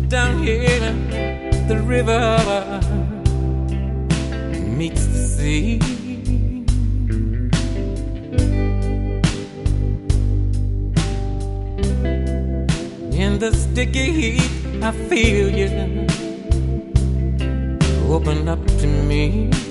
down here, the river meets the sea. In the sticky heat, I feel you open up to me.